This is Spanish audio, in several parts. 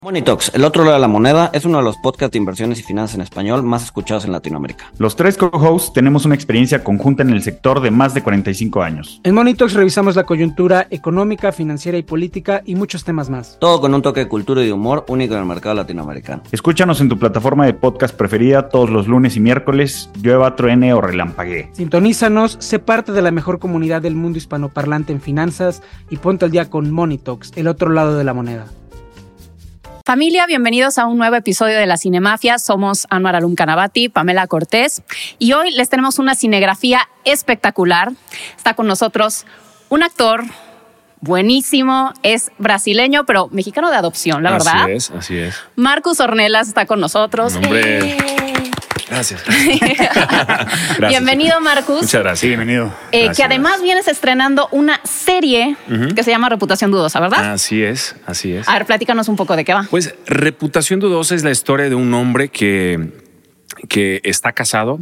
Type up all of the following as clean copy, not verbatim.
Money Talks, el otro lado de la moneda, es uno de los podcasts de inversiones y finanzas en español más escuchados en Latinoamérica. Los tres co-hosts tenemos una experiencia conjunta en el sector de más de 45 años. En Money Talks revisamos la coyuntura económica, financiera y política y muchos temas más. Todo con un toque de cultura y de humor único en el mercado latinoamericano. Escúchanos en tu plataforma de podcast preferida todos los lunes y miércoles, llueva, truene o relampaguee. Sintonízanos, sé parte de la mejor comunidad del mundo hispanoparlante en finanzas y ponte al día con Money Talks, el otro lado de la moneda. Familia, bienvenidos a un nuevo episodio de La Cinemafia. Somos Anwar Alum Canabati, Pamela Cortés, y hoy les tenemos una cinegrafía espectacular. Está con nosotros un actor buenísimo, es brasileño, pero mexicano de adopción, la verdad. Así es. Marcus Ornelas está con nosotros. Hombre. Gracias. Bienvenido, Marcus. Muchas gracias. Sí, bienvenido. Que además vienes estrenando una serie que se llama Reputación Dudosa, ¿verdad? Así es. A ver, platícanos un poco de qué va. Pues Reputación Dudosa es la historia de un hombre que está casado,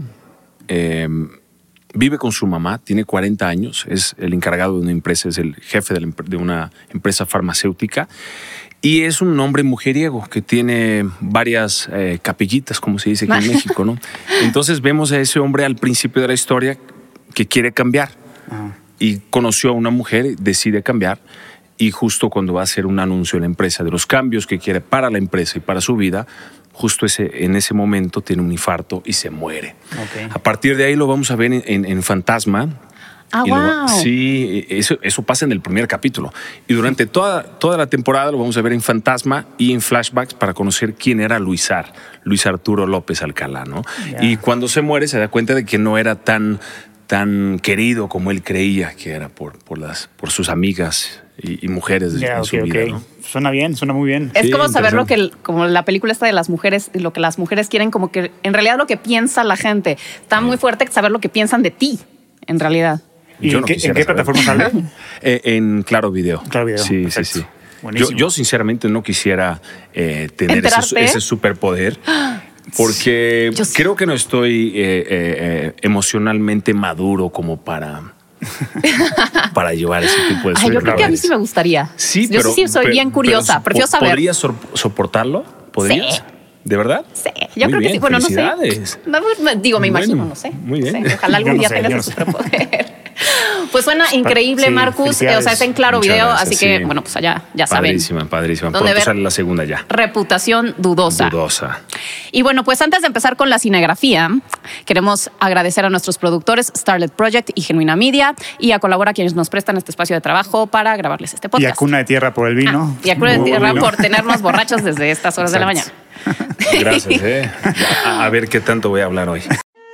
vive con su mamá, tiene 40 años, es el encargado de una empresa, es el jefe de una empresa farmacéutica. Y es un hombre mujeriego que tiene varias capillitas, como se dice aquí en México, ¿no? Entonces vemos a ese hombre al principio de la historia que quiere cambiar. Y conoció a una mujer, decide cambiar. Y justo cuando va a hacer un anuncio en la empresa de los cambios que quiere para la empresa y para su vida, justo en ese momento tiene un infarto y se muere. Okay. A partir de ahí lo vamos a ver en Fantasma. Wow. Sí, eso pasa en el primer capítulo. Y durante toda la temporada lo vamos a ver en Fantasma y en flashbacks para conocer quién era Luis Arturo López Alcalá, ¿no? Yeah. Y cuando se muere se da cuenta de que no era tan querido como él creía que era por sus amigas y mujeres en su vida, ¿no? Suena bien, suena muy bien. Es como saber como la película esta de las mujeres, lo que las mujeres quieren, como que en realidad lo que piensa la gente. Está muy fuerte saber lo que piensan de ti, en realidad. ¿Y en qué plataforma sale? En Claro Video. Claro Video. Sí. Yo sinceramente no quisiera tener ese superpoder. Porque creo que no estoy emocionalmente maduro como para llevar ese tipo de sueños. Yo creo que a mí sí me gustaría. Sí, yo sí soy bien curiosa. Prefiero saber. ¿Podrías soportarlo? ¿Podrías? Sí. ¿De verdad? Sí, yo creo que sí. Bueno, no sé. Me imagino, no sé. Muy bien. No sé. Ojalá algún día tengas ese superpoder. Pues suena increíble, Marcus. O sea, está en Claro Video, gracias, así que, bueno, pues allá ya saben. Padrísima. Pronto sale la segunda ya. Reputación Dudosa. Y bueno, pues antes de empezar con la cinegrafía, queremos agradecer a nuestros productores Starlet Project y Genuina Media y a Colabora, quienes nos prestan este espacio de trabajo para grabarles este podcast. Y a Cuna de Tierra por el vino. Y a Cuna de Tierra por tenernos borrachos desde estas horas de la mañana. Gracias, a ver qué tanto voy a hablar hoy.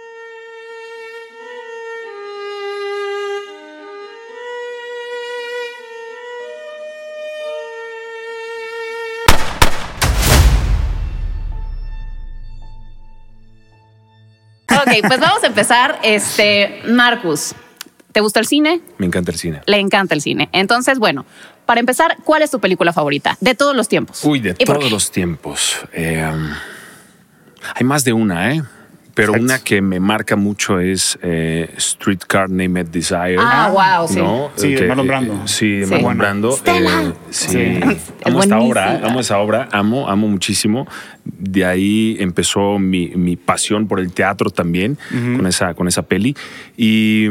Ok, pues vamos a empezar. Marcus, ¿te gusta el cine? Me encanta el cine. Le encanta el cine. Entonces, bueno, para empezar, ¿cuál es tu película favorita de todos los tiempos? De todos los tiempos. Hay más de una, pero una que me marca mucho es Streetcar Named Desire. Wow, sí. ¿No? Sí, de Marlon Brando. Sí, de Marlon Brando. Sí. Amo esa obra, amo muchísimo. De ahí empezó mi pasión por el teatro también, con esa peli. Y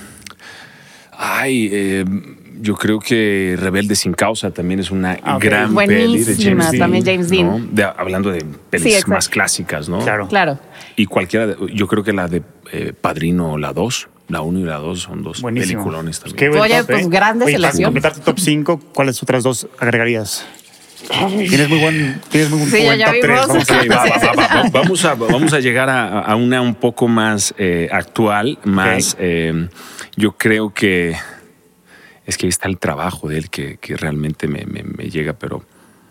yo creo que Rebelde sin causa también es una gran peli de James Dean. También James Dean. ¿No? Hablando de pelis más clásicas, ¿no? Claro. Y yo creo que la de Padrino, la 2, la 1 y la 2 son dos peliculones también. Oye, pues grande selección. Para completar tu top 5, ¿cuáles otras dos agregarías? Tienes muy buen top 3. Vamos a llegar a una un poco más actual, más yo creo que es que ahí está el trabajo de él que realmente me llega, pero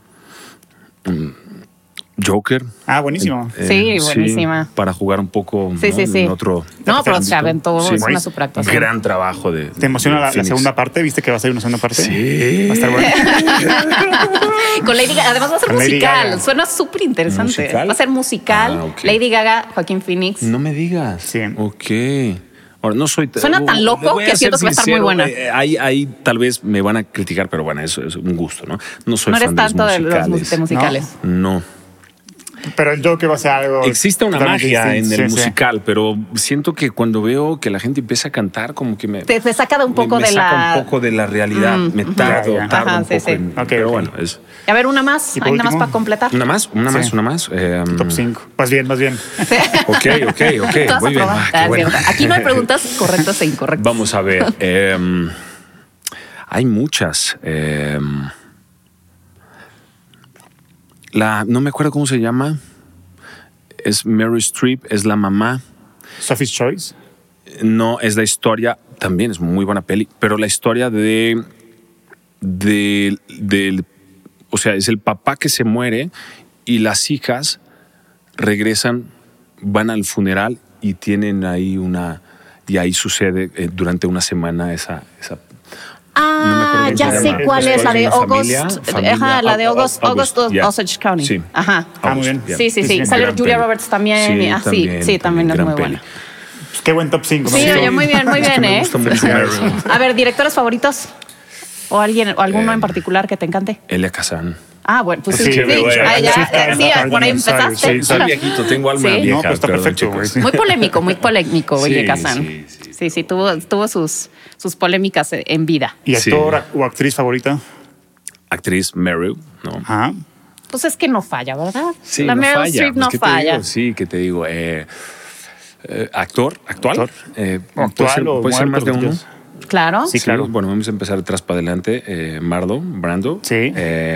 Joker. Buenísimo. Buenísima. Para jugar un poco en otro. No, pero se aventó, es una superactuación. Gran trabajo de. ¿Te emociona la segunda parte? ¿Viste que va a ser una segunda parte? Sí. Va a estar bueno. Con Lady Gaga. Además va a ser musical. Suena súper interesante. Va a ser musical. Okay. Lady Gaga, Joaquín Phoenix. No me digas. Sí. Ok. Ahora, no soy... Suena tan loco que siento que va a estar muy buena. Ahí tal vez me van a criticar, pero bueno, eso es un gusto, ¿no? No soy fan eres tanto de los musicales. No. Pero el Joker va a ser algo... Existe una magia en el musical, pero siento que cuando veo que la gente empieza a cantar, como que me... Te saca de un poco de saca un poco de la realidad. Me tardo un poco. Pero bueno, es... A ver, una más. Hay nada más para completar. Una más. Top 5. Más bien. Ok. Muy bien. Bueno. Aquí no hay preguntas correctas e incorrectas. Vamos a ver. Hay muchas. No me acuerdo cómo se llama. Es Meryl Streep, es la mamá. Sophie's Choice. No, es la historia, también es muy buena peli, pero la historia o sea, es el papá que se muere y las hijas regresan, van al funeral y tienen ahí y ahí sucede durante una semana esa no ya sé cuál es, la de August. Ajá, la de August Osage County. Sí. Ajá. Muy bien. Sí. Sale Julia Roberts también. Sí, también es muy buena. Pues qué buen top 5. Sí, oye, muy bien, Me gusta mucho Meryl. A ver, ¿directores favoritos? ¿O alguno en particular que te encante? Elia Kazan. Ah, bueno, pues sí. Por ahí empezaste. Sí, soy viejito, tengo alma vieja. No, pues está perfecto, güey. Muy polémico, Elia Kazan. Sí, tuvo sus polémicas en vida. ¿Y actor o actriz favorita? Actriz Meryl, ¿no? Ajá. Pues es que no falla, ¿verdad? Sí, la Meryl Streep no falla. ¿Qué te digo? ¿Actual? ¿Puede ser más de uno? Claro. Sí, claro. Bueno, vamos a empezar atrás para adelante. Brando. Sí.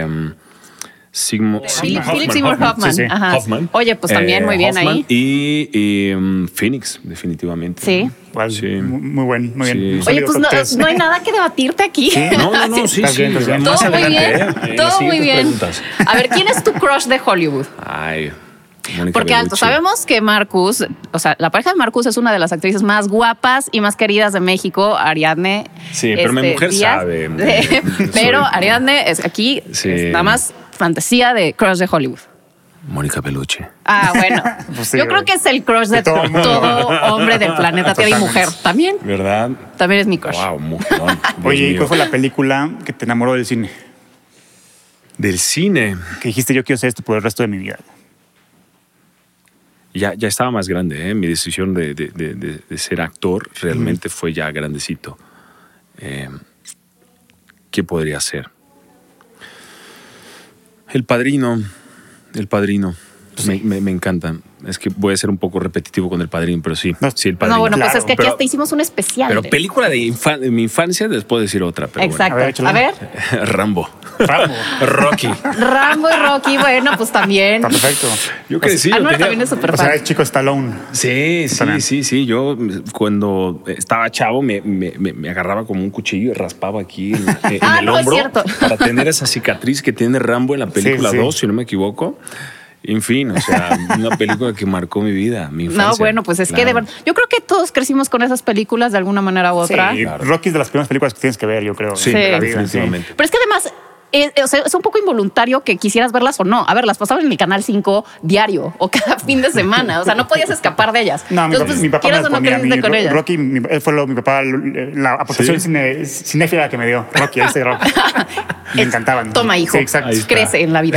Philip Seymour Hoffman. Sí. Ajá. Hoffman. Oye, pues también muy bien Hoffman ahí. Y Phoenix, definitivamente. Sí. Igual, sí. Muy bien. Sí. Oye, pues no hay nada que debatirte aquí. ¿Sí? No, sí. Todo muy bien. Todo muy bien. Preguntas. A ver, ¿quién es tu crush de Hollywood? Ay, Mónica Porque Bellucci. sabemos que Marcus, o sea, la pareja de Marcus es una de las actrices más guapas y más queridas de México, Ariadne. Sí, pero mi mujer Díaz. sabe. Pero Ariadne es aquí, es nada más fantasía de crush de Hollywood. Mónica Bellucci. Ah, bueno. Pues sí, yo creo que es el crush de todo hombre del planeta Tierra y mujer. También. ¿Verdad? También es mi crush. Wow, mujerón. Oye, ¿y cuál fue la película que te enamoró del cine? Del cine. Que dijiste, yo quiero hacer esto por el resto de mi vida. Ya estaba más grande, ¿eh? Mi decisión de ser actor realmente fue ya grandecito. ¿Qué podría ser? El Padrino. Me encanta. Es que voy a ser un poco repetitivo con El Padrino, pero sí. Sí, El Padrino. No, bueno, Claro, pues es que aquí hasta hicimos un especial. Pero película de mi infancia, les puedo decir otra. Pero exacto. Bueno. A ver. Rambo. Rocky. Rambo y Rocky, bueno, pues también. Está perfecto. Yo crecí. Anuar también es súper O fan. sea, es chico Stallone. Sí. Yo cuando estaba chavo me agarraba como un cuchillo y raspaba aquí en el no, hombro es cierto. para tener esa cicatriz que tiene Rambo en la película 2, si no me equivoco. En fin, o sea, una película que marcó mi vida, mi infancia. No, bueno, pues es que de verdad, yo creo que todos crecimos con esas películas de alguna manera u otra. Sí, Claro. Rocky es de las primeras películas que tienes que ver, yo creo. Sí, de la vida, definitivamente. Pero es que además es un poco involuntario que quisieras verlas o no. A ver, las pasaban en el Canal 5 diario o cada fin de semana. O sea, no podías escapar de ellas. No, entonces, mi papá me quieras las o no ponía a mí. creciste con ellas. Rocky fue mi papá, la aportación cinéfila que me dio. Rocky, ese Rocky. Me encantaban. Toma, hijo. Sí, exacto. Crece en la vida.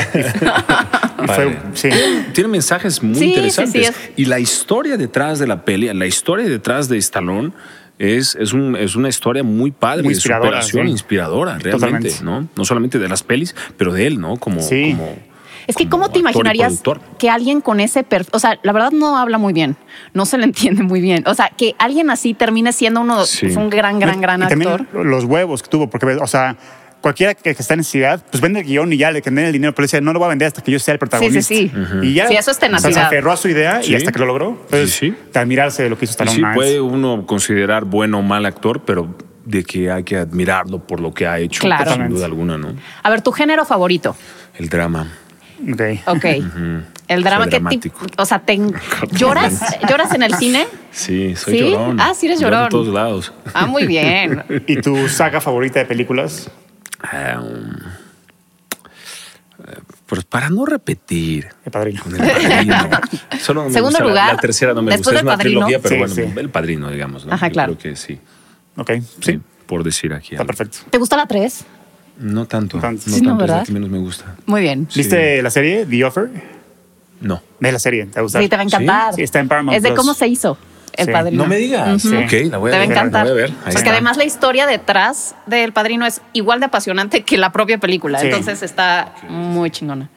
Tiene mensajes muy interesantes. Y la historia detrás de la peli, la historia detrás de Stallone es una historia muy padre, muy de superación, inspiradora, realmente, Totalmente. ¿no? No solamente de las pelis, pero de él, ¿no? Como es que ¿cómo te imaginarías que alguien con ese perfil, o sea, la verdad no habla muy bien, no se le entiende muy bien, o sea, que alguien así termine siendo pues, un gran y actor. también los huevos que tuvo, porque, o sea, cualquiera que está en necesidad, pues vende el guión y ya le den el dinero, pero dice, no lo voy a vender hasta que yo sea el protagonista. Sí. Y ya. Sí, eso es tenacidad. O sea, se aferró a su idea y hasta que lo logró. Entonces, de admirarse de lo que hizo Stallone. Sí, puede uno considerar bueno o mal actor, pero de que hay que admirarlo por lo que ha hecho, claro, sin duda alguna, ¿no? A ver, ¿tu género favorito? El drama. Ok. El drama, Soy ¿qué dramático. tipo? O sea, ¿lloras en el cine? Sí, soy llorón. Ah, sí eres llorón. De todos lados. Ah, muy bien. ¿Y tu saga favorita de películas? Pues Para no repetir. El Padrino. Con El Padrino. Solo me Segundo gusta lugar. La tercera no me Después gusta. Es del una Padrino. trilogía, pero Sí, bueno, sí. El Padrino, digamos. ¿no? Ajá, Yo claro. creo que sí. Ok, sí. Por decir aquí. Está algo. perfecto. ¿Te gusta la 3? No tanto. Tanto. Sí, no, es ¿verdad? la que menos me gusta. Muy bien. Sí. ¿Viste la serie The Offer? No. Ve la serie, te va a gustar. Sí, te va a encantar. Sí, está en Paramount Es de Plus. cómo se hizo El Sí. Padrino. No me digas. Ujú. Ok, la voy a Te va a ver. encantar. La voy a ver. Ahí Porque está. además la historia detrás del Padrino es igual de apasionante que la propia película. Sí. Entonces está muy chingona.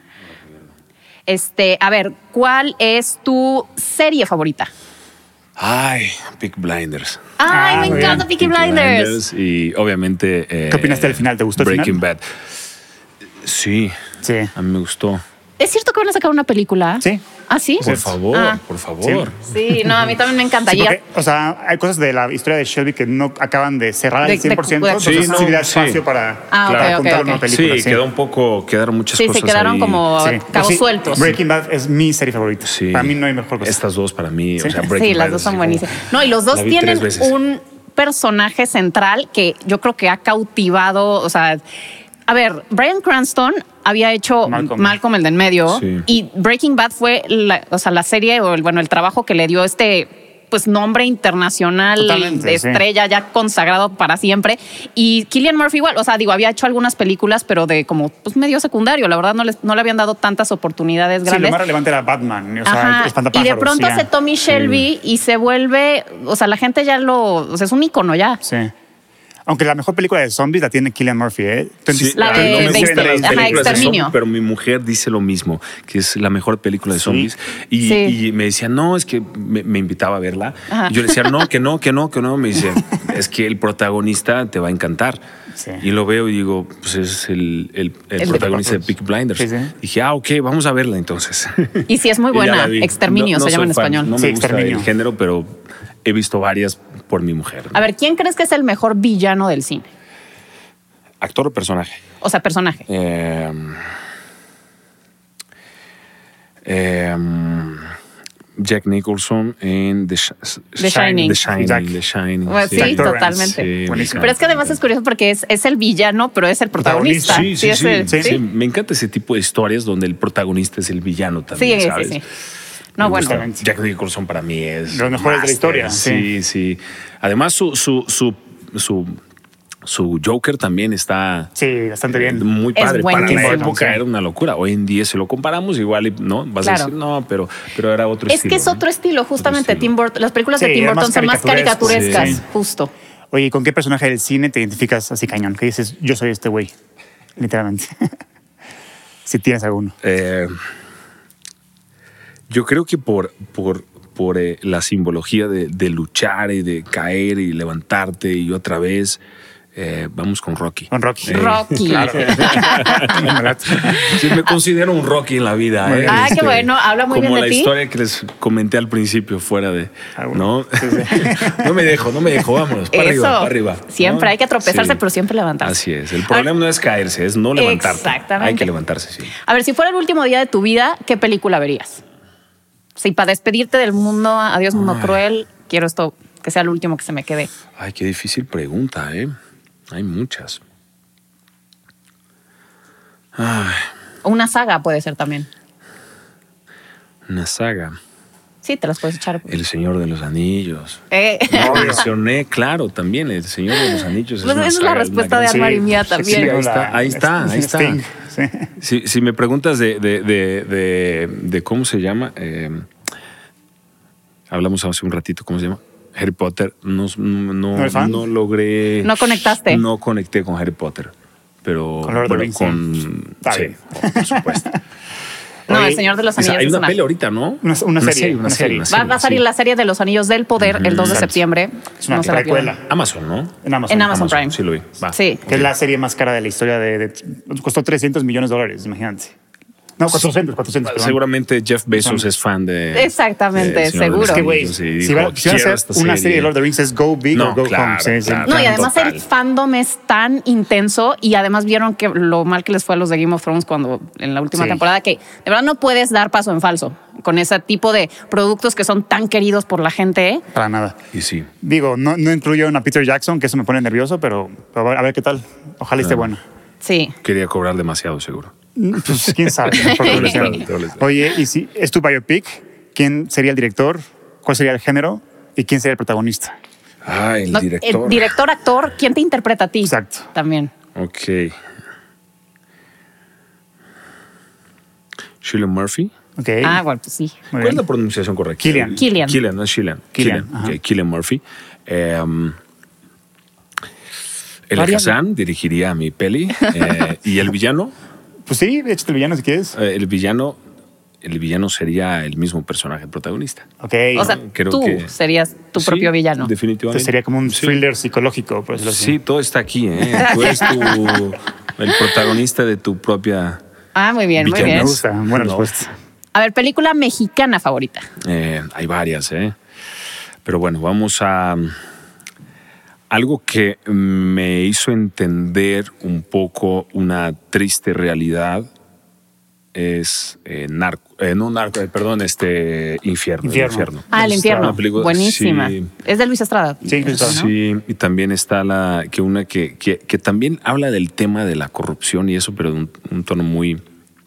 A ver, ¿cuál es tu serie favorita? Ay, Peaky Blinders. Ay, me muy encanta bien. Peaky Blinders. Y obviamente... ¿Qué opinaste del final? ¿Te gustó el Breaking final? Bad. Sí, Sí. a mí me gustó. ¿Es cierto que van a sacar una película? Sí. ¿Ah, sí? Por favor, Ah. por favor. Sí, no, a mí también me encanta. Sí, Y- porque, o sea, hay cosas de la historia de Shelby que no acaban de cerrar De- al 100%, de- entonces Sí, no, sí da sí. espacio para, Ah, ok, para ok, contar ok. una película. Sí, quedaron muchas Sí, cosas se quedaron ahí. como Sí. cabos Sí, sueltos. Breaking Bad es mi serie favorita. Sí. Para mí no hay mejor cosa. Estas dos para mí, Sí. o sea, Breaking Sí, las Bad dos es son así buenísimas. como- No, y los dos la vi tienen 3 veces. un personaje central que yo creo que ha cautivado, o sea, a ver, Bryan Cranston había hecho Malcolm el de en medio, Sí. y Breaking Bad fue la serie o el trabajo que le dio pues nombre internacional Totalmente, de estrella ya consagrado para siempre. Y Cillian Murphy igual, o sea, había hecho algunas películas, pero de como pues medio secundario. La verdad no le habían dado tantas oportunidades Sí, lo grandes. más relevante era Batman, o sea, Ajá, el y espantapájaros. de pronto ya. hace Tommy Shelby y se vuelve, o sea, la gente ya o sea, es un ícono ya. Sí. Aunque la mejor película de zombies la tiene Cillian Murphy, ¿eh? Sí, La de- no me de gustan las Exterminio. Ajá, películas de Exterminio. zombies, pero mi mujer dice lo mismo, que es la mejor película de zombies. Y, Sí. y me decía, no, es que me invitaba a verla. Ajá. Y yo le decía, no, que no. Me dice, es que el protagonista te va a encantar. Sí. Y lo veo y digo, pues es el protagonista de Peaky Blinders. Sí, sí. Dije, ok, vamos a verla entonces. Y sí es muy Y ya buena. la vi. Exterminio se llama en soy fan, español. No Sí, me gusta Exterminio. el género, pero he visto varias por mi mujer. A ver, ¿quién crees que es el mejor villano del cine? ¿Actor o personaje? O sea, personaje. Jack Nicholson en The Shining. The Shining. Jack. The Shining. Bueno, sí, Jack Torrance. totalmente. Sí, Buenísimo. Pero es que además es curioso porque es el villano, pero es el protagonista. Sí, sí, es sí, el- sí. Me encanta ese tipo de historias donde el protagonista es el villano también, Sí, ¿sabes? sí. No, Me bueno. gusta. Jack Nicholson para mí es Los mejores de la historia, Sí, sí. Además su Joker también está Sí, bastante bien. muy Es padre. Para la buenísimo. época Sí. era una locura. Hoy en día si lo comparamos igual, ¿no? Vas Claro. a decir, no, pero era otro Es estilo. que es ¿no? otro estilo, justamente. Otro estilo. Tim Burton, las películas de Sí, Tim era Burton más son más caricaturesco. caricaturescas, Sí. justo. Oye, ¿y con qué personaje del cine te identificas así cañón? ¿Qué dices? Yo soy este güey, literalmente. Si tienes alguno. Yo creo que por la simbología de luchar y de caer y levantarte y otra vez, vamos con Rocky. Con Rocky. Rocky. Claro. Sí, me considero un Rocky en la vida. Muy bien. Ah, qué bueno, habla muy como bien de la ti. historia que les comenté al principio, fuera de. Ah, bueno. ¿No? no me dejo, vámonos, para Eso. arriba, para arriba. Siempre ¿no? hay que tropezarse, Sí. pero siempre levantarse. Así es. El problema no es caerse, es no levantarte. Exactamente. Hay que levantarse, sí. A ver, si fuera el último día de tu vida, ¿qué película verías? Si para despedirte del mundo, adiós mundo cruel, quiero esto que sea el último que se me quede. Ay, qué difícil pregunta, ¿eh? Hay muchas. Ay, Una saga puede ser también. una saga. Sí, te las puedes echar. El Señor de los Anillos. Eh, No mencioné, claro, también El Señor de los Anillos. Pues una esa es la saga, respuesta una de gran- Álvaro y mía también. Sí, ahí está. Sting, sí. Si me preguntas de cómo se llama, hablamos hace un ratito, ¿cómo se llama? Harry Potter, eres fan? no logré. No conectaste. No conecté con Harry Potter, pero Con Lord of the Rings, Está sí, bien. por supuesto. No, Oye, El Señor de los Anillos Hay es una una... peli ahorita, ¿no? Una serie. Va a salir la serie de los Anillos del Poder el 2 de Exacto. septiembre. Es una No se la pierdan. precuela. Amazon, ¿no? En Amazon. En Amazon Prime. Sí lo vi. Va. Sí. Que es la serie más cara de la historia costó $300 millones, imagínate. No, 400, perdón. Seguramente Jeff Bezos es fan de. Exactamente, de Señor de seguro. los Es que, güey, Anillos y si dijo, van a "Quiero hacer esta una serie de Lord of the Rings es go big No, or go claro, home. Sí, sí. claro. No, y además Total. el fandom es tan intenso y además vieron que lo mal que les fue a los de Game of Thrones cuando en la última Sí. temporada, que de verdad no puedes dar paso en falso con ese tipo de productos que son tan queridos por la gente. ¿Eh? Para nada. Y sí. Digo, no incluyo a Peter Jackson, que eso me pone nervioso, pero a ver qué tal. Ojalá esté bueno. Sí. Quería cobrar demasiado, seguro. Pues quién sabe. Oye, y si es tu biopic, ¿quién sería el director? ¿Cuál sería el género? ¿Y quién sería el protagonista? El director. El director, actor, ¿quién te interpreta a ti? Exacto. También. Ok. Cillian Murphy. Okay. Bueno, pues sí. ¿Cuál es la pronunciación correcta? Cillian. Cillian, no es Cillian. Cillian. Okay, Cillian Murphy. El Hassan dirigiría mi peli. ¿Y el villano? Pues sí, échate el villano si quieres. El villano sería el mismo personaje protagonista. Ok. O sea, tú serías tu propio villano. Definitivamente. Entonces sería como un thriller psicológico. Por decirlo así. Sí, todo está aquí. Tú eres el protagonista de tu propia... Muy bien, villano. muy bien. Me gusta. Buena respuesta. A ver, película mexicana favorita. Hay varias, pero bueno, vamos a algo que me hizo entender un poco una triste realidad. Es Infierno. El Infierno. Buenísima. Sí. Es de Luis Estrada. Sí, ¿no? Sí, y también está una que también habla del tema de la corrupción y eso, pero de un tono muy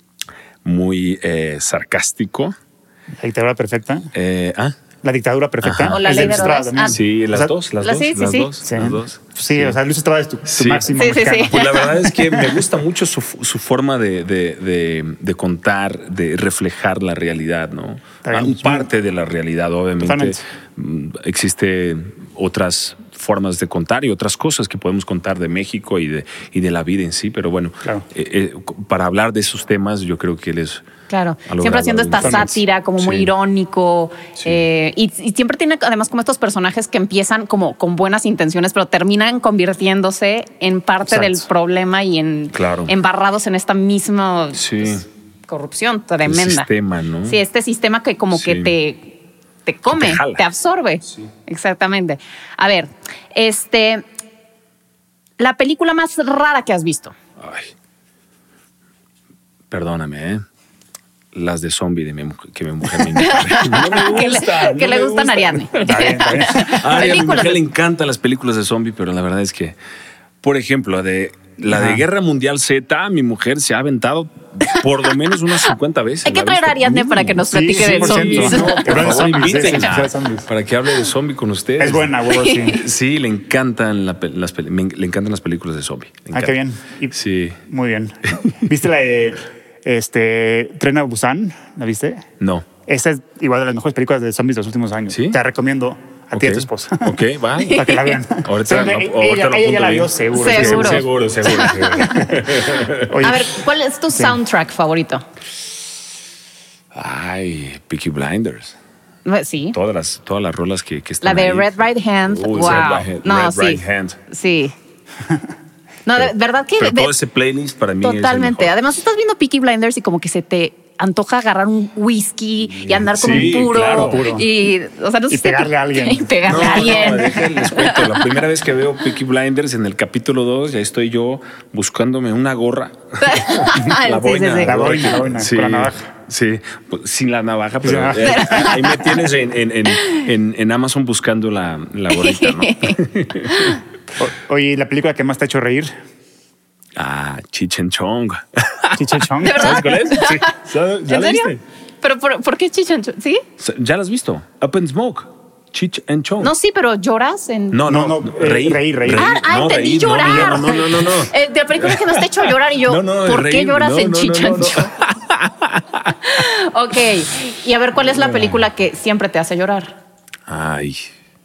sarcástico. La dictadura perfecta. La dictadura perfecta. Ajá. O la ley de Herodes. Sí, las dos. Sí, o sea, Luis Estrada es tu máximo mexicano. Sí. Pues la verdad es que me gusta mucho su forma de contar, de reflejar la realidad, ¿no? Parte de la realidad, obviamente. Totalmente. Existe otras formas de contar y otras cosas que podemos contar de México y de la vida en sí, pero bueno, claro. Para hablar de esos temas yo creo que él es... Claro, siempre haciendo esta sátira como muy irónico y siempre tiene además como estos personajes que empiezan como con buenas intenciones pero terminan convirtiéndose en parte del problema y embarrados en esta misma corrupción tremenda. El sistema, ¿no? Sí, este sistema que como que te come, te absorbe. Sí. Exactamente. A ver, la película más rara que has visto. Ay. Perdóname, las de zombie que mi mujer me encanta. No me gusta. Que le gustan a Ariadne. Está bien. A mi mujer le encantan las películas de zombie, pero la verdad es que, por ejemplo, de Guerra Mundial Z, mi mujer se ha aventado por lo menos unas 50 veces. Hay que traer a Ariadne para que nos platique de zombies. Para que hable de zombie con ustedes. Es buena, sí. Sí, le encantan las películas de zombie. Qué bien. Sí. Muy bien. ¿Viste la de Tren a Busan? ¿La viste? No. Esta es igual de las mejores películas de zombies de los últimos años. ¿Sí? Te la recomiendo. A ti y a tu esposa. Ok, va. Para que la vean. Ella ya la vio seguro. Seguro. Oye, a ver, ¿cuál es tu soundtrack favorito? Ay, Peaky Blinders. Sí. Todas las rolas que están La de ahí. Red Right Hand. Wow. Red Right Hand. Sí. No, de verdad que... Pero todo ese playlist para mí totalmente. es el mejor. Además, estás viendo Peaky Blinders y como que se te antoja agarrar un whisky y andar con un puro. Claro, puro. Y, o sea, no sé pegarle a alguien. Y pegarle a alguien. Les cuento. La primera vez que veo Peaky Blinders en el capítulo 2, ya estoy yo buscándome una gorra. La boina. La boina, sí, con la navaja. Sí, pues, sin la navaja, pero ahí me tienes en Amazon buscando la gorrita, ¿no? Oye, ¿la película que más te ha hecho reír? Cheech and Chong. Cheech and Chong. ¿De verdad? ¿Sabes cuál es? Sí. ¿Ya la viste? ¿Pero por qué Cheech and Chong? ¿Sí? ¿Ya la has visto? Up in Smoke. Cheech and Chong. No, sí, pero lloras en... No, reír. Entendí llorar. No. De la película que más te ha hecho llorar y yo, ¿por qué lloras en Cheech and Chong? Ok. Y a ver, ¿cuál es la película que siempre te hace llorar? Ay.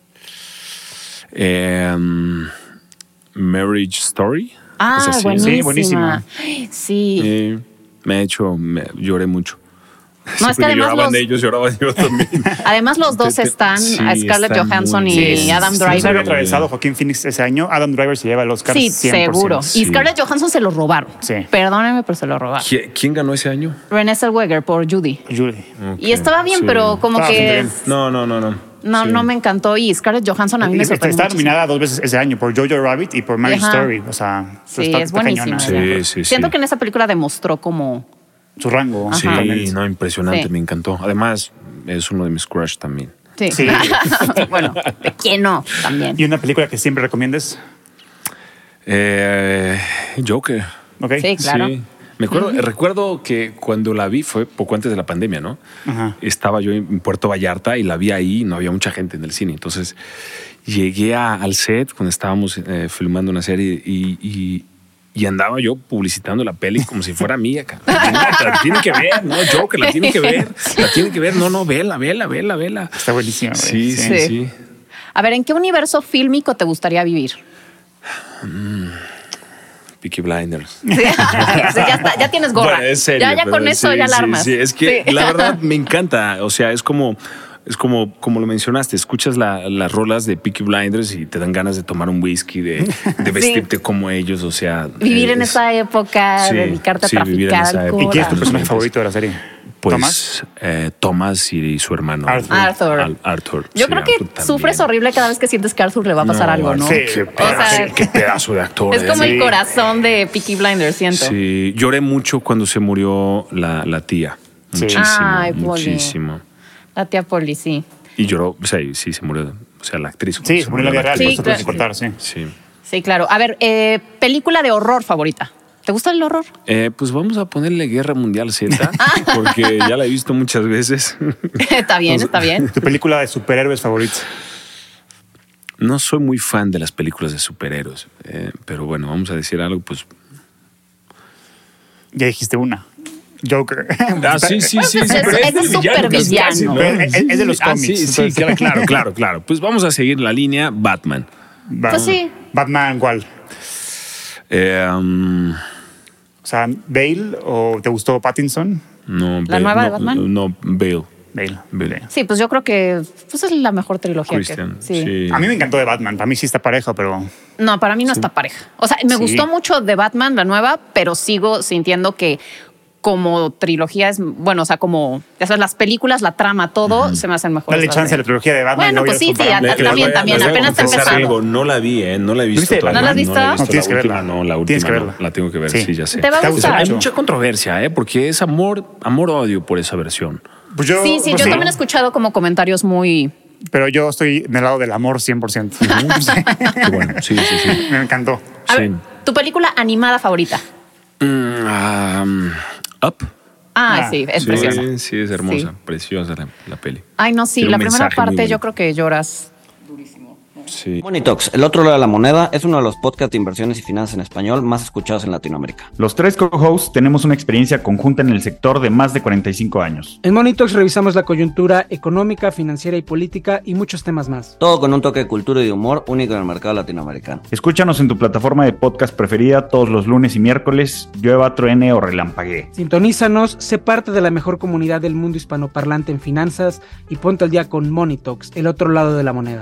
Marriage Story. Buenísima. Sí, buenísima. Sí. Lloré mucho. No, es que además lloraban yo también. Además los dos están, Scarlett Johansson y Adam Driver. Si no se había atravesado Joaquín Phoenix ese año, Adam Driver se lleva el Oscar 100%. Seguro. Y Scarlett Johansson se lo robaron. Sí. Perdónenme, pero se lo robaron. ¿Quién ganó ese año? Renée Zellweger por Judy. Okay. Y estaba bien, pero como que... No. No me encantó. Y Scarlett Johansson a mí me sorprendió. Está nominada 2 veces ese año por Jojo Rabbit y por Marriage Story. O sea, sí, es buenísima. Siento que en esa película demostró como... su rango. Sí, impresionante, me encantó. Además, es uno de mis crush también. Sí. Bueno, ¿de quién no? También. ¿Y una película que siempre recomiendes? Joker. Okay. Sí, claro. Sí. Recuerdo que cuando la vi fue poco antes de la pandemia, ¿no? Ajá. Estaba yo en Puerto Vallarta y la vi ahí y no había mucha gente en el cine. Entonces llegué al set cuando estábamos filmando una serie y andaba yo publicitando la peli como si fuera mía. La tienen que ver, no, Joker, la tienen que ver. La tienen que ver, no, vela. Está buenísima. Sí. A ver, ¿en qué universo fílmico te gustaría vivir? Peaky Blinders. Sí, ya tienes gorra. Bueno, es serio, ya con eso ya la armas. Sí, es que la verdad me encanta. O sea, es como lo mencionaste, escuchas las rolas de Peaky Blinders y te dan ganas de tomar un whisky, de vestirte como ellos, o sea... Vivir en esa época, dedicarte a traficar alcohol. ¿Y quién es tu personaje favorito de la serie? Pues Thomas y su hermano Arthur. Yo creo que sufres horrible cada vez que sientes que a Arthur le va a pasar algo, ¿no? Sí, qué pedazo de actor. Es como el corazón de Peaky Blinders, siento. Sí, lloré mucho cuando se murió la tía. Sí. Muchísimo. La tía Polly, sí. Y lloró, o sea, sí se murió, o sea, la actriz. Sí, se murió en la vida real, Sí, eso te importar, sí. Sí, claro. A ver, película de horror favorita. ¿Te gusta el horror? Pues vamos a ponerle Guerra Mundial Z, porque ya la he visto muchas veces. Está bien. ¿Tu película de superhéroes favorita? No soy muy fan de las películas de superhéroes, pero bueno, vamos a decir algo, pues... Ya dijiste una. Joker. Sí. Es súper villano. Es de los cómics. Sí, claro. Pues vamos a seguir la línea Batman. Pues sí. ¿Batman cuál? O sea, ¿Bale o te gustó Pattinson? No, ¿La nueva de Batman? No, Bale. Sí, pues yo creo que es la mejor trilogía. Christian, sí. A mí me encantó de Batman. Para mí sí está pareja, pero... No, para mí no está pareja. O sea, me gustó mucho de Batman, la nueva, pero sigo sintiendo que como trilogía es... Bueno, o sea, como... Ya sabes, las películas, la trama, todo se me hacen mejores. Dale chance a la trilogía de Batman. Bueno, pues sí, también. Apenas está empezando. No la vi, no la he visto. ¿No la has visto? No, tienes que verla. La última no. La tengo que ver, sí, ya sé. Te va a gustar. Hay mucha controversia, porque es amor-odio por esa versión. Pues yo también he escuchado como comentarios muy... Pero yo estoy del lado del amor 100%. Qué bueno, sí. Me encantó. A ver, ¿tu película animada favorita? Up. Sí, es preciosa. Sí, es hermosa, preciosa la peli. Ay, no, sí, Tiene la un primera mensaje muy parte yo bonito. creo que lloras. Sí. Money Talks, el otro lado de la moneda, es uno de los podcasts de inversiones y finanzas en español más escuchados en Latinoamérica. Los tres co-hosts tenemos una experiencia conjunta en el sector de más de 45 años. En Money Talks revisamos la coyuntura económica, financiera y política y muchos temas más. Todo con un toque de cultura y de humor único en el mercado latinoamericano. Escúchanos en tu plataforma de podcast preferida todos los lunes y miércoles, llueva, truene o relampaguee. Sintonízanos, sé parte de la mejor comunidad del mundo hispanoparlante en finanzas y ponte al día con Money Talks, el otro lado de la moneda.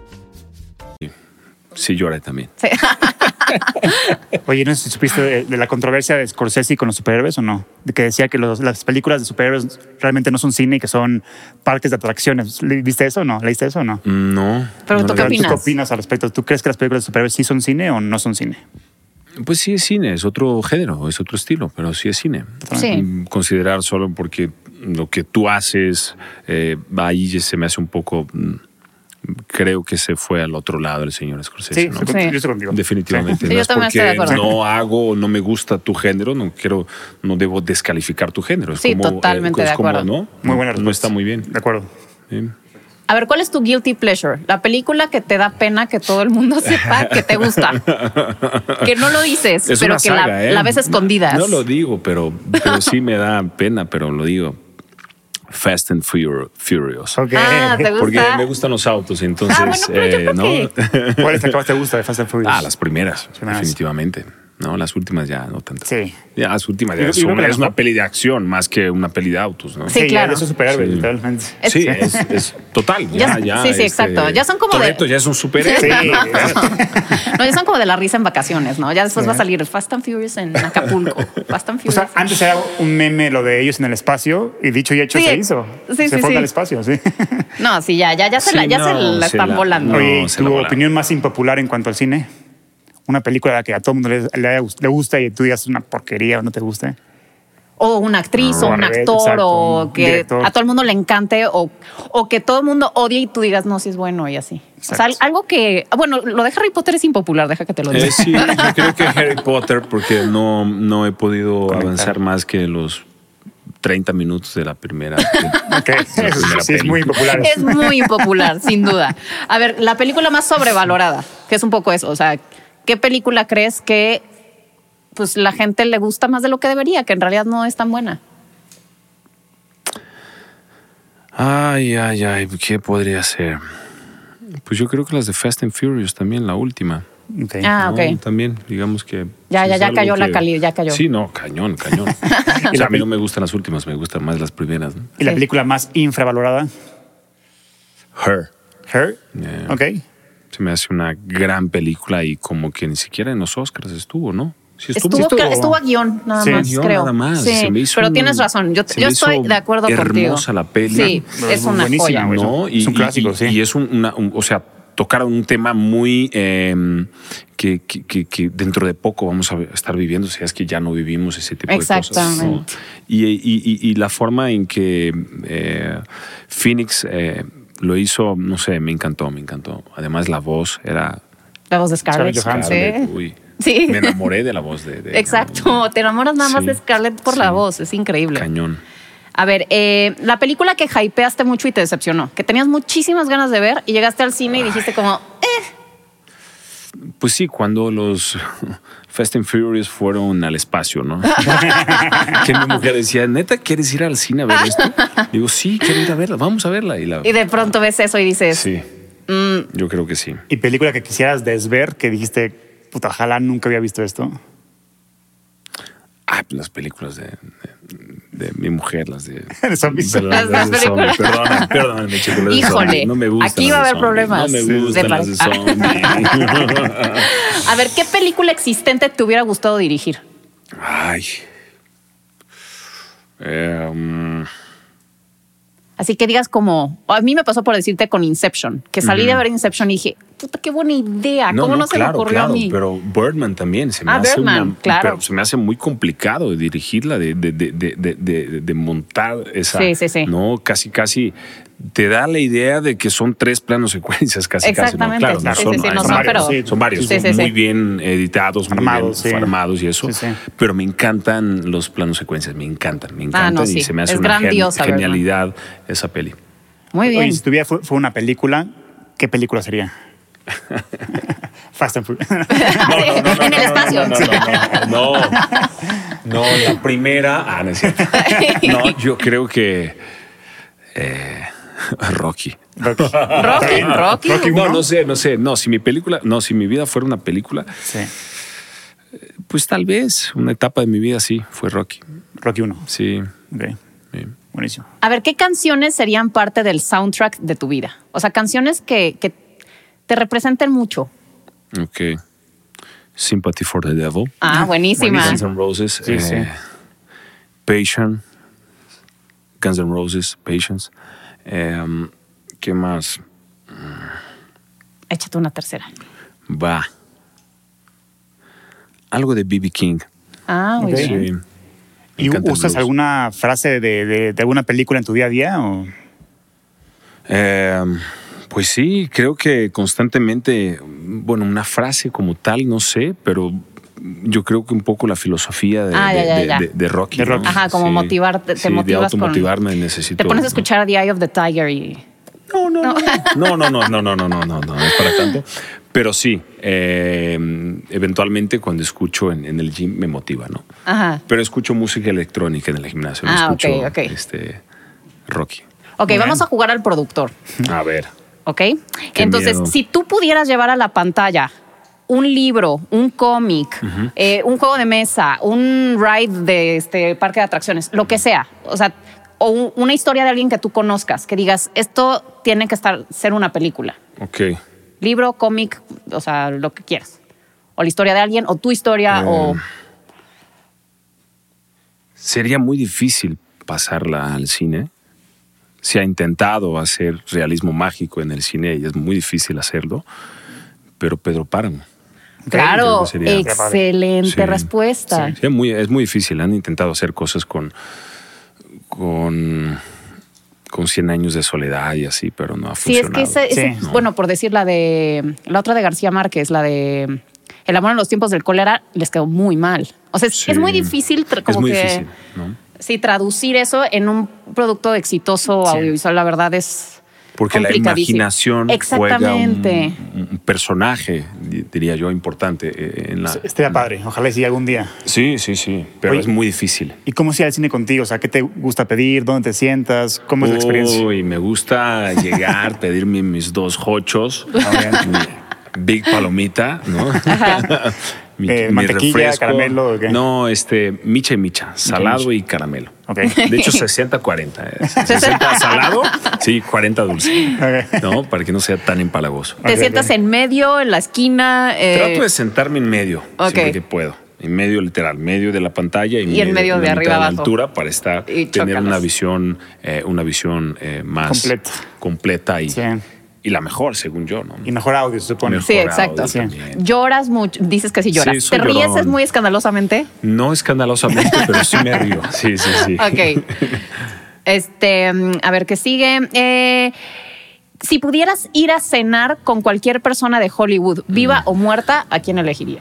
Sí, lloré también. Sí. Oye, ¿no sé si supiste de la controversia de Scorsese con los superhéroes o no? De que decía que las películas de superhéroes realmente no son cine y que son parques de atracciones. ¿Viste eso o no? ¿Leíste eso o no? No. Pero no ¿tú lo qué vi. opinas? ¿Tú qué opinas al respecto? ¿Tú crees que las películas de superhéroes sí son cine o no son cine? Pues sí es cine, es otro género, es otro estilo, pero sí es cine. Sí. Considerar solo porque lo que tú haces, ahí se me hace un poco... Creo que se fue al otro lado el señor Scorsese, Sí, ¿no? yo estoy contigo. Definitivamente. Sí, No yo es también estoy de porque acuerdo. no hago, no me gusta tu género, no debo descalificar tu género. Es Sí, como, totalmente es de como, acuerdo. ¿no? Muy buena No respuesta. está muy bien. De acuerdo. Sí. A ver, ¿cuál es tu guilty pleasure? La película que te da pena que todo el mundo sepa que te gusta. Que no lo dices, Es pero una que saga, la ves escondidas. No lo digo, pero sí me da pena, pero lo digo. Fast and Furious. Ok. ¿te gusta? Porque me gustan los autos, entonces, bueno, pero yo creo ¿no? ¿Cuál es la que más te gusta de Fast and Furious? Las primeras, Primeras. definitivamente. No, las últimas ya no tanto. Sí. Ya las últimas ya Yo creo que es una peli de acción más que una peli de autos, ¿no? Sí, claro. Eso es superhéroe, Sí. literalmente. Sí, es total. Ya, sí, exacto. Ya son como de- Toretto ya es un superhéroe. Sí. No, ya son como de la risa en vacaciones, ¿no? Ya después va a salir Fast and Furious en Acapulco. Fast and O Furious. sea, antes era un meme lo de ellos en el espacio y dicho y hecho Sí. se hizo. Sí, se sí, fueron sí. al espacio, sí. No, sí, ya se Sí, la no, se están la- volando. no. Oye, se la ¿tu volaron. opinión más impopular en cuanto al cine? Una película que a todo el mundo le gusta y tú digas una porquería o no te guste. O una actriz o un actor exacto, o que director. a todo el mundo le encante o que todo el mundo odie y tú digas, no, si es bueno y así. Exacto. O sea, algo que... Bueno, lo de Harry Potter es impopular, deja que te lo diga. Sí, yo creo que Harry Potter, porque no he podido avanzar más que los 30 minutos de la primera. Ok, eso sí es muy impopular. Es muy impopular, sin duda. A ver, la película más sobrevalorada, que es un poco eso. O sea, ¿qué película crees que pues la gente le gusta más de lo que debería, que en realidad no es tan buena? Ay, ¿qué podría ser? Pues yo creo que las de Fast and Furious también, la última. Ok. Ah, ¿no? ok. También, digamos que... Ya es algo cayó la que- calidad, ya cayó. Sí, no, cañón. O sea, a mí no me gustan las últimas, me gustan más las primeras, ¿no? ¿Y la Sí. película más infravalorada? Her. Her. Yeah. Ok. Se me hace una gran película y como que ni siquiera en los Oscars estuvo, ¿no? Sí Estuvo a guión, nada Sí, más, guión creo. nada más. Sí, Se me hizo pero tienes razón. Yo se me estoy hizo de acuerdo contigo. hermosa la peli. Sí, es una Buenísima, joya. güey. ¿no? Es un clásico, sí. Y es o sea, tocaron un tema muy que dentro de poco vamos a estar viviendo, si es que ya no vivimos ese tipo de cosas. Exactamente. ¿no? Y la forma en que Phoenix lo hizo, no sé, me encantó. Además, la voz era... La voz de Scarlett. Scarlett Johansson. Scarlett, Sí. uy, Sí. me enamoré de la voz de Exacto, te enamoras nada más Sí, de Scarlett por sí. la voz, es increíble. Cañón. A ver, la película que hypeaste mucho y te decepcionó, que tenías muchísimas ganas de ver y llegaste al cine y dijiste como, Pues sí, cuando los Fast and Furious fueron al espacio, ¿no? Que mi mujer decía, ¿neta quieres ir al cine a ver esto? Digo, sí, quiero ir a verla, vamos a verla. y de pronto ves eso y dices, Sí, yo creo que sí. ¿Y película que quisieras desver que dijiste, puta, ojalá nunca había visto esto? Ah, pues las películas de mi mujer, las de... De zombies. Perdón, Las de películas. zombies. Perdóname, chicos. las de Híjole, zombies. No me gustan aquí va a las de haber problemas zombies. No de me gustan las de pareja. zombies. a ver, ¿qué película existente te hubiera gustado dirigir? Ay. Así que digas como, a mí me pasó por decirte con Inception, que salí de ver Inception y dije, puta, qué buena idea, ¿cómo no se me ocurrió a mí? Pero Birdman también se me hace Birdman, claro. pero se me hace muy complicado de dirigirla, de montar esa. Sí. No, casi te da la idea de que son 3 planos secuencias, casi. Exactamente. No, claro, Sí, no sí, son, no son son, varios, pero- son varios, Sí, son sí. muy bien editados, muy Armados, bien sí. armados y eso. Sí. Pero me encantan los planos secuencias, me encantan no, y sí. se me hace Es una grandiosa, Birdman. genialidad esa peli. Muy bien. Oye, si tuviera fue una película, ¿qué película sería? Fast and Furious. En el espacio. No, la primera. No es cierto. No, yo creo que Rocky. Rocky. No, no sé. No, si mi vida fuera una película, Sí. pues tal vez una etapa de mi vida sí fue Rocky. Rocky 1. Sí. Ok. Sí. Buenísimo. A ver, ¿qué canciones serían parte del soundtrack de tu vida? O sea, canciones que te representen mucho. Ok. Sympathy for the Devil. Buenísima. Guns N' Roses. Sí, sí. Patient. Guns N' Roses, Patience. ¿Qué más? Échate una tercera. Va. Algo de B.B. King. Muy Ok. bien. Sí. Me ¿Y encanta el usas blues. alguna frase de alguna película en tu día a día? O? Pues sí, creo que constantemente, bueno, una frase como tal, no sé, pero yo creo que un poco la filosofía de Rocky. De Rocky. ¿no? Ajá, como motivarte, te sí, motivas de automotivarme, necesito. Te pones a escuchar The Eye of the Tiger y... No, es para tanto. Pero sí, eventualmente cuando escucho en el gym me motiva, ¿no? Ajá. Pero escucho música electrónica en el gimnasio, no escucho ok. Ok, Rocky. vamos a jugar al productor. A ver. ¿Ok? Qué Entonces, miedo. si tú pudieras llevar a la pantalla un libro, un cómic, un juego de mesa, un ride de parque de atracciones, lo que sea, o sea, o una historia de alguien que tú conozcas, que digas, esto tiene que ser una película. Ok. Libro, cómic, o sea, lo que quieras. O la historia de alguien, o tu historia, o... Sería muy difícil pasarla al cine. Se ha intentado hacer realismo mágico en el cine y es muy difícil hacerlo. Pero Pedro Páramo. Claro, Creo que sería- excelente Sí. respuesta. Sí, es muy difícil. Han intentado hacer cosas con 100 años de soledad y así, pero no ha Sí, es funcionado. que ese, Sí. bueno, por decir la otra de García Márquez, la de El amor en los tiempos del cólera, les quedó muy mal. O sea, Sí. es muy difícil Es como muy que difícil, ¿no? sí, traducir eso en un producto exitoso Sí. audiovisual, la verdad es Porque la complicadísimo. imaginación Exactamente. juega un personaje, diría yo, importante en la... Estaría padre, ojalá y sí algún día. Sí, pero Oye, es muy difícil. ¿Y cómo se va el cine contigo? O sea, ¿qué te gusta pedir? ¿Dónde te sientas? ¿Cómo es la experiencia? Uy, me gusta llegar, pedirme mis 2 hochos, mi Big Palomita, ¿no? mi ¿mantequilla, caramelo o qué? No, micha y micha, salado y caramelo. Ok. De hecho, 60-40. 60 salado, sí, 40 dulce. Ok. ¿No? Para que no sea tan empalagoso. Te Ok, sientas ok. en medio, en la esquina. Trato de sentarme en medio, ok. siempre que puedo. En medio literal, medio de la pantalla y en medio de la arriba mitad la abajo. altura para Y tener chócalas. una visión más completa Sí. y la mejor, según yo, ¿no? Y mejor audio, se supone. Mejor Sí, exacto. audio Sí. también. Lloras mucho, dices que sí lloras. Sí, soy ¿Te ríes llorón. es muy escandalosamente? No escandalosamente, pero sí me río. Sí. Ok. A ver, ¿qué sigue? Si pudieras ir a cenar con cualquier persona de Hollywood, viva o muerta, ¿a quién elegirías?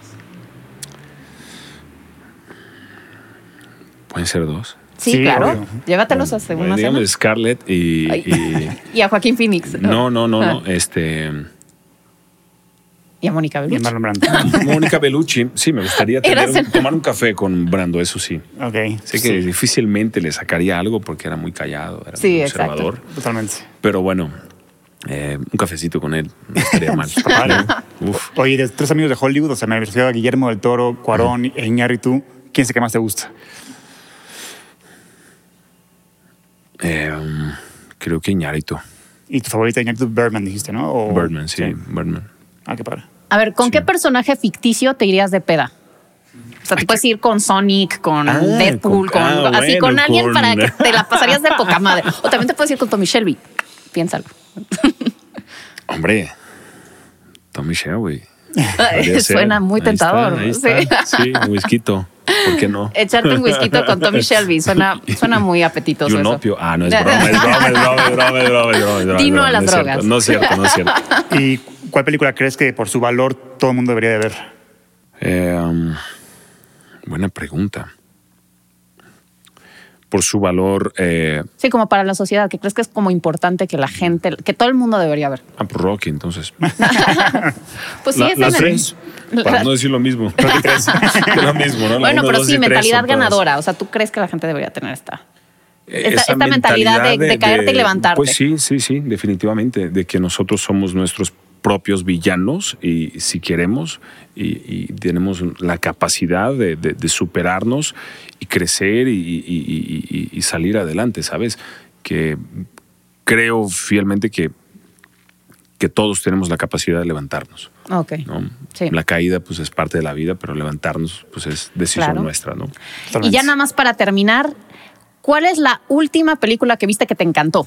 Pueden ser 2. Sí, Sí, claro. obvio. Llévatelos a segunda cena. Digamos Scarlett y Y a Joaquín Phoenix. no. Ah. Y a Mónica Y Bellucci. Marlon Brando. Mónica Bellucci. Sí, me gustaría Era cenar. tomar un café con Brando, eso sí. Ok. Sé que difícilmente le sacaría algo porque era muy callado, era Sí, muy exacto. observador. Totalmente. Pero bueno, un cafecito con él no estaría mal. padre. Uf. Oye, de 3 amigos de Hollywood, o sea, me refiero a Guillermo del Toro, Cuarón e Iñárritu, ¿quién es el que más te gusta? Creo que Iñárritu. Y tu favorita de Iñárritu, Birdman, dijiste, ¿no? O- Birdman, sí, Birdman. Ah, qué padre. A ver, ¿con qué personaje ficticio te irías de peda? O sea, te puedes ir con Sonic, con Deadpool, así con alguien para que te la pasarías de poca madre. O también te puedes ir con Tommy Shelby. Piénsalo. Hombre, Tommy Shelby. Podría ser. Suena muy Ahí está, tentador. ahí está. Sí, un whisky. ¿Por qué no? Echarte un whisky con Tommy Shelby suena muy apetitoso. Y un eso. opio. Ah, no, es broma, es broma. Di no a las es cierto, drogas. No es cierto. ¿Y cuál película crees que por su valor todo el mundo debería de ver? Buena pregunta. Por su valor, Sí, como para la sociedad, que crees que es como importante que la gente, que todo el mundo debería ver. por Rocky, entonces. Pues sí, es las en el- 3, para no decir lo mismo. Rocky 3. Lo mismo, ¿no? La Bueno, uno, pero dos sí, y tres mentalidad son todas. ganadora. O sea, ¿tú crees que la gente debería tener esta Esa mentalidad de caerte y levantarte? Pues sí, definitivamente. De que nosotros somos nuestros propios villanos y si queremos y tenemos la capacidad de superarnos y crecer y salir adelante, ¿sabes? Que creo fielmente que todos tenemos la capacidad de levantarnos, Ok. ¿no? Sí. La caída pues es parte de la vida, pero levantarnos pues es decisión Claro. nuestra, ¿no? Y ya nada más para terminar, ¿cuál es la última película que viste que te encantó?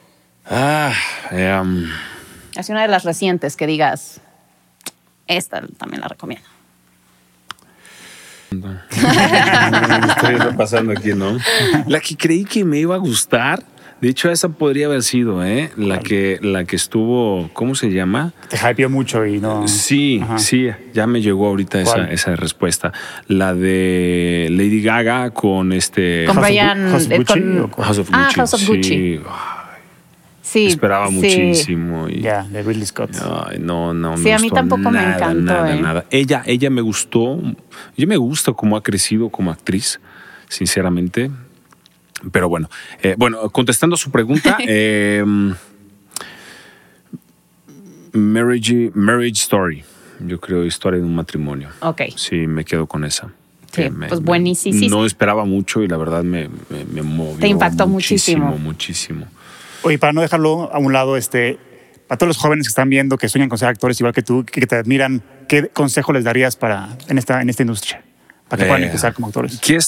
Así una de las recientes que digas, esta también la recomiendo. Estoy repasando aquí, ¿no? La que creí que me iba a gustar, de hecho esa podría haber sido, la que estuvo, ¿cómo se llama? Te hypeó mucho y no... Sí, Ajá. sí, ya me llegó ahorita ¿Cuál? esa respuesta. La de Lady Gaga con Con Brian... House of Gucci, con- ¿o cuál? House of Gucci. House of Gucci. Sí. Sí, Esperaba sí. muchísimo. Y, Ya, de Ridley Scott. Ay, no, Sí, me a mí gustó tampoco me nada, encantó, Nada. Ella me gustó. Ella me gusta cómo ha crecido como actriz, sinceramente. Pero bueno, contestando su pregunta, Marriage Story. Yo creo historia de un matrimonio. Ok. Sí, me quedo con esa. Sí, Que pues buenísimo. No esperaba mucho y la verdad me movió. Te impactó muchísimo. Muchísimo. Oye, para no dejarlo a un lado, para todos los jóvenes que están viendo, que sueñan con ser actores igual que tú, que te admiran, ¿qué consejo les darías en esta industria? Para que puedan empezar como actores. Que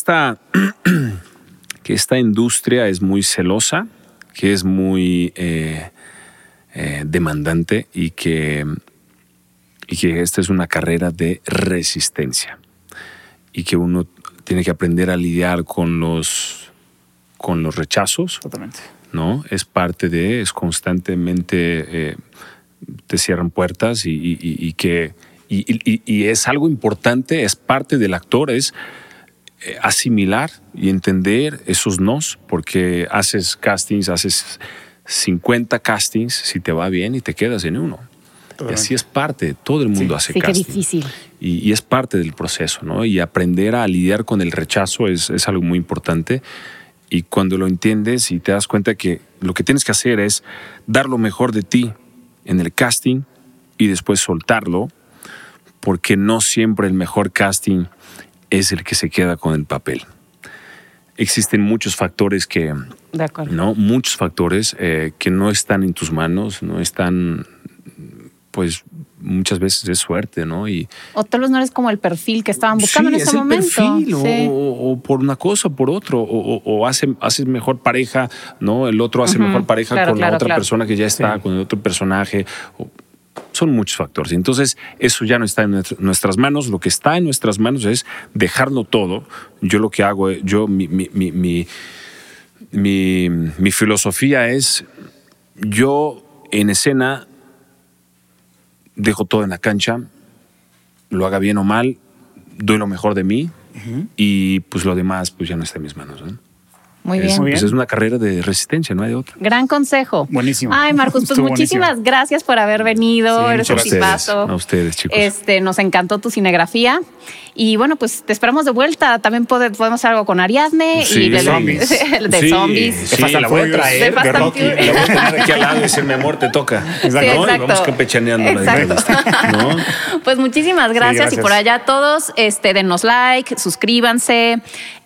esta industria es muy celosa, que es muy demandante y que y que esta es una carrera de resistencia y que uno tiene que aprender a lidiar con los rechazos. Totalmente. ¿No? Es constantemente te cierran puertas y es algo importante, es parte del actor, es asimilar y entender esos nos, porque haces castings, haces 50 castings, si te va bien y te quedas en uno. Y así es parte, todo el mundo hace casting. Sí, qué difícil. Y es parte del proceso, ¿no? Y aprender a lidiar con el rechazo es algo muy importante. Y cuando lo entiendes y te das cuenta que lo que tienes que hacer es dar lo mejor de ti en el casting y después soltarlo, porque no siempre el mejor casting es el que se queda con el papel. Existen muchos factores que, De acuerdo. ¿no? Muchos factores que no están en tus manos, no están, pues muchas veces es suerte, ¿no? O tal vez no eres como el perfil que estaban buscando en ese momento. Perfil, o por una cosa o por otro, o haces mejor pareja, ¿no? El otro hace mejor pareja con la otra persona que ya está, con el otro personaje. Son muchos factores. Entonces, eso ya no está en nuestras manos. Lo que está en nuestras manos es dejarlo todo. Yo lo que hago, mi filosofía es, yo en escena dejo todo en la cancha, lo haga bien o mal, doy lo mejor de mí y pues lo demás pues ya no está en mis manos, ¿no? Muy bien. Pues es una carrera de resistencia, no hay de otra. Gran consejo. Buenísimo. Ay, Marcus, pues muchísimas gracias por haber venido. Sí, Eres un tipazo. A ustedes, chicos. Nos encantó tu cinegrafía. Y bueno, pues te esperamos de vuelta. También podemos hacer algo con Ariadne y de zombies. zombies. Sí, la voy a traer de Rocky. La voy a tener aquí al lado y decir, mi amor, te toca. Exacto. Sí, ¿No? exacto. Y vamos campechaneando. Exacto. ¿No? Pues muchísimas gracias. gracias. Y por allá todos, denos like, suscríbanse.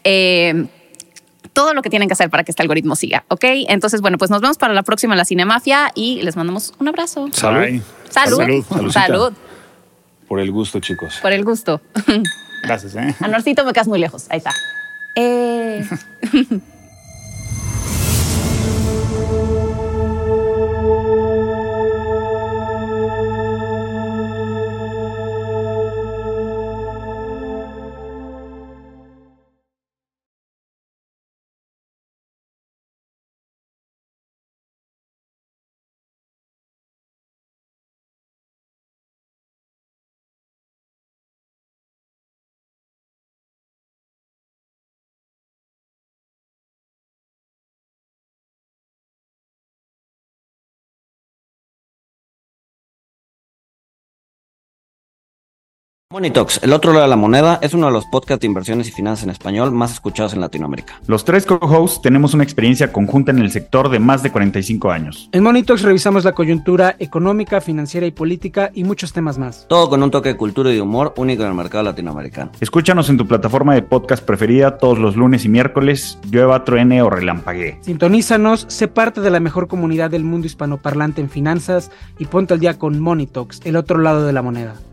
Todo lo que tienen que hacer para que este algoritmo siga, ¿ok? Entonces, bueno, pues nos vemos para la próxima en la Cinemafia y les mandamos un abrazo. Salud. Bye. Salud. Saludcita. Salud. Por el gusto, chicos. Por el gusto. Gracias, Anorcito, me quedas muy lejos. Ahí está. Monitox, el otro lado de la moneda, es uno de los podcasts de inversiones y finanzas en español más escuchados en Latinoamérica. Los tres co-hosts tenemos una experiencia conjunta en el sector de más de 45 años. En Monitox revisamos la coyuntura económica, financiera y política y muchos temas más. Todo con un toque de cultura y de humor único en el mercado latinoamericano. Escúchanos en tu plataforma de podcast preferida todos los lunes y miércoles, llueva, truene o relampaguee. Sintonízanos, sé parte de la mejor comunidad del mundo hispanoparlante en finanzas y ponte al día con Monitox, el otro lado de la moneda.